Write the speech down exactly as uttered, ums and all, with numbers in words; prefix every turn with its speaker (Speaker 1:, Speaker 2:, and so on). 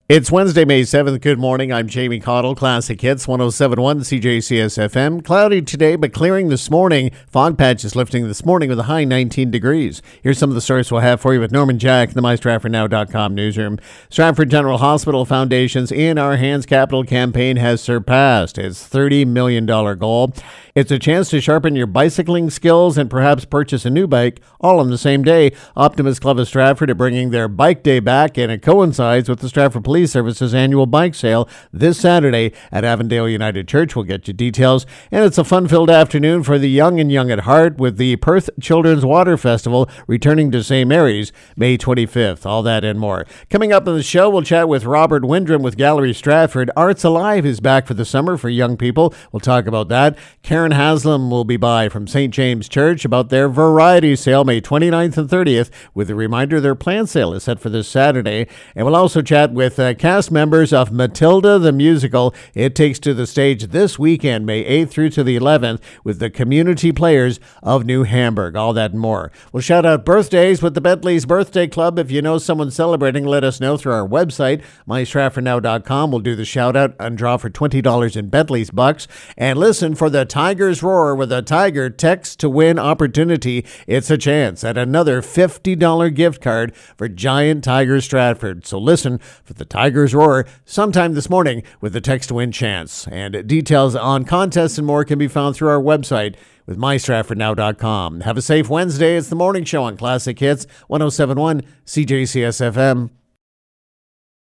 Speaker 1: It's Wednesday, May seventh. Good morning. I'm Jamie Cottle. Classic Hits one oh seven point one C J C S F M. Cloudy today, but clearing this morning. Fog patches lifting this morning with a high nineteen degrees. Here's some of the stories we'll have for you with Norman Jack in the my stratford now dot com newsroom. Stratford General Hospital Foundation's In Our Hands Capital campaign has surpassed its thirty million dollars goal. It's a chance to sharpen your bicycling skills and perhaps purchase a new bike all on the same day. Optimist Club of Stratford are bringing their bike day back, and it coincides with the Stratford Police Services annual bike sale this Saturday at Avondale United Church. We'll get you details. And it's a fun-filled afternoon for the young and young at heart with the Perth Children's Water Festival returning to Saint Mary's May twenty-fifth. All that and more. Coming up on the show, we'll chat with Robert Windrum with Gallery Stratford. Arts Alive is back for the summer for young people. We'll talk about that. Karen Haslam will be by from Saint James Church about their variety sale May twenty-ninth and thirtieth, with a reminder their plant sale is set for this Saturday. And we'll also chat with uh, cast members of Matilda the Musical. It takes to the stage this weekend, May eighth through to the eleventh, with the community players of New Hamburg. All that and more. We'll shout out birthdays with the Bentley's Birthday Club. If you know someone celebrating, let us know through our website, my stratford now dot com. We'll do the shout out and draw for twenty dollars in Bentley's bucks. And listen for the Tigers Roar with a Tiger text to win opportunity. It's a chance at another fifty dollars gift card for Giant Tiger Stratford. So listen for the Tigers Roar sometime this morning with the text to win chance. And details on contests and more can be found through our website with my stratford now dot com. Have a safe Wednesday. It's the morning show on Classic Hits one oh seven point one C J C S F M.